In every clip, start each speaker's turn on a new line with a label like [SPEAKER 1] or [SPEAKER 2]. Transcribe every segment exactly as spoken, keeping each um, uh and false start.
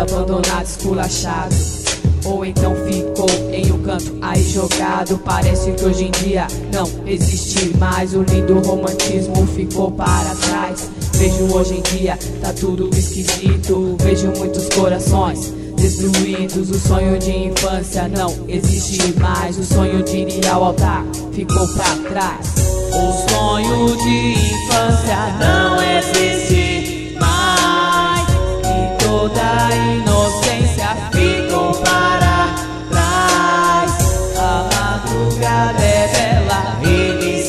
[SPEAKER 1] abandonado, esculachado, ou então ficou em um canto aí jogado. Parece que hoje em dia não existe mais, o lindo romantismo ficou para trás. Vejo hoje em dia, tá tudo esquisito, vejo muitos corações destruídos. O sonho de infância não existe mais, o sonho de ir ao altar ficou pra trás. O sonho de infância não existe mais, e toda a inocência ficou para trás. A madrugada é bela e me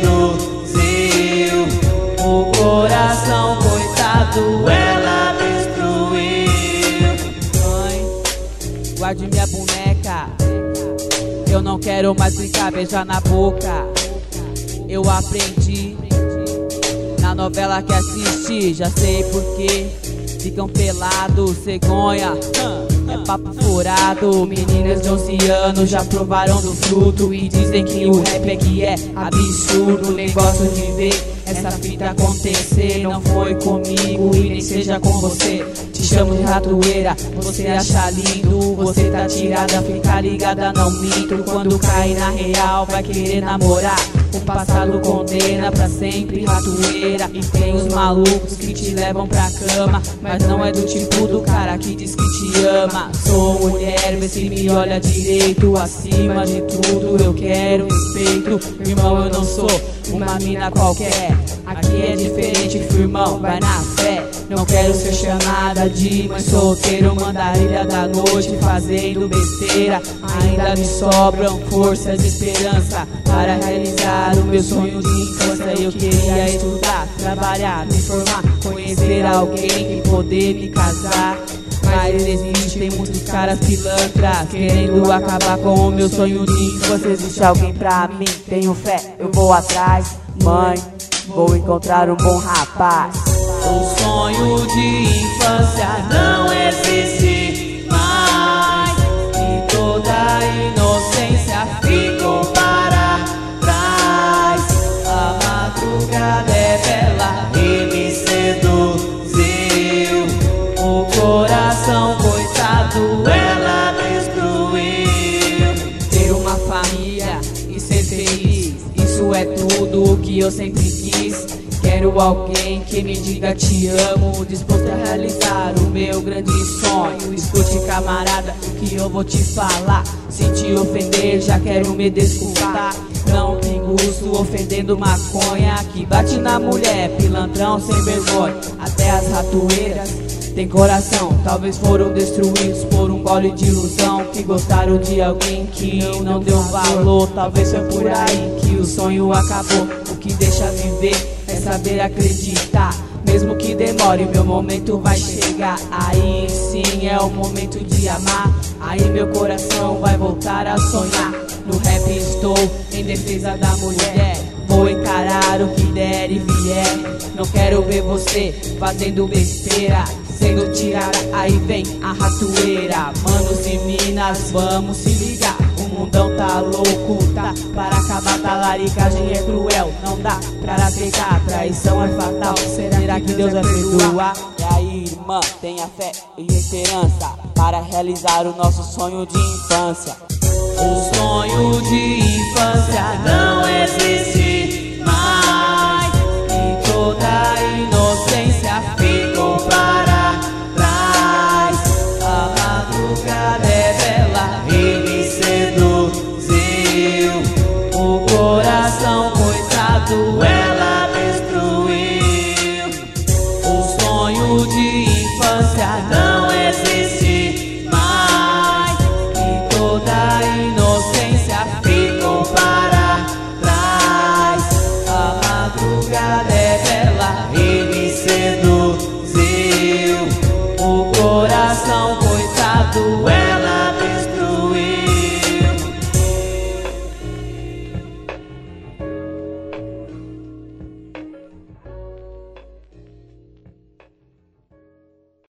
[SPEAKER 1] seduziu, o coração coitado ela destruiu. Mãe, guarde minha boneca, eu não quero mais brincar, beijar na boca. Eu aprendi na novela que assisti, já sei porquê ficam pelados, cegonha, é papo furado. Meninas de onze anos já provaram do fruto e dizem que o rap é que é absurdo. Nem gosto de ver essa fita acontecer, não foi comigo e nem seja com você. Te chamo de ratoeira, você acha lindo, você tá tirada, fica ligada, não minto. Quando cair na real vai querer namorar, o passado condena pra sempre, ratoeira. E tem os malucos que te levam pra cama, mas não é do tipo do cara que diz que te ama. Sou mulher, vê se me olha direito, acima de tudo eu quero respeito. Irmão, eu não sou uma mina qualquer, aqui é diferente, firmão, vai na fé. Não quero ser chamada de mãe solteiro, mandarilha da noite fazendo besteira. Ainda me sobram forças e esperança para realizar o meu sonho de infância. Eu queria estudar, trabalhar, me formar, conhecer alguém e poder me casar. Mas existem muitos caras pilantras querendo acabar com o meu sonho de infância. Existe alguém pra mim, tenho fé, eu vou atrás. Mãe, vou encontrar um bom rapaz. O sonho de infância não existe mais, e toda a inocência ficou para trás. A madrugada é bela e me seduziu, o coração coitado ela destruiu. Ter uma família e ser feliz, isso é tudo o que eu sempre quis. Quero alguém que me diga te amo, disposto a realizar o meu grande sonho. Escute, camarada, o que eu vou te falar. Se te ofender, já quero me desculpar. Não tem gosto ofendendo maconha, que bate na mulher, pilantrão sem vergonha. Até as ratoeiras tem coração, talvez foram destruídos por um gole de ilusão. Que gostaram de alguém que não deu valor, talvez foi por aí que o sonho acabou. O que deixa viver é saber acreditar, mesmo que demore, meu momento vai chegar. Aí sim é o momento de amar, aí meu coração vai voltar a sonhar. No rap estou em defesa da mulher, vou encarar o que der e vier. Não quero ver você fazendo besteira, sendo tirada, aí vem a ratoeira. Manos e minas, vamos se ligar, o mundão tá louco, tá? Para acabar, talaricagem é cruel, não dá pra aceitar, traição é fatal. Será que Deus vai perdoar? E aí, irmã, tenha fé e esperança para realizar o nosso sonho de infância. O sonho de infância não existe mais, e toda a inocência ficou para trás. A madrugada é bela e me seduziu, o coração coitado ela destruiu. O sonho de infância não existe mais, e toda a inocência ficou para trás. A madrugada é bela e me seduziu, o coração coitado é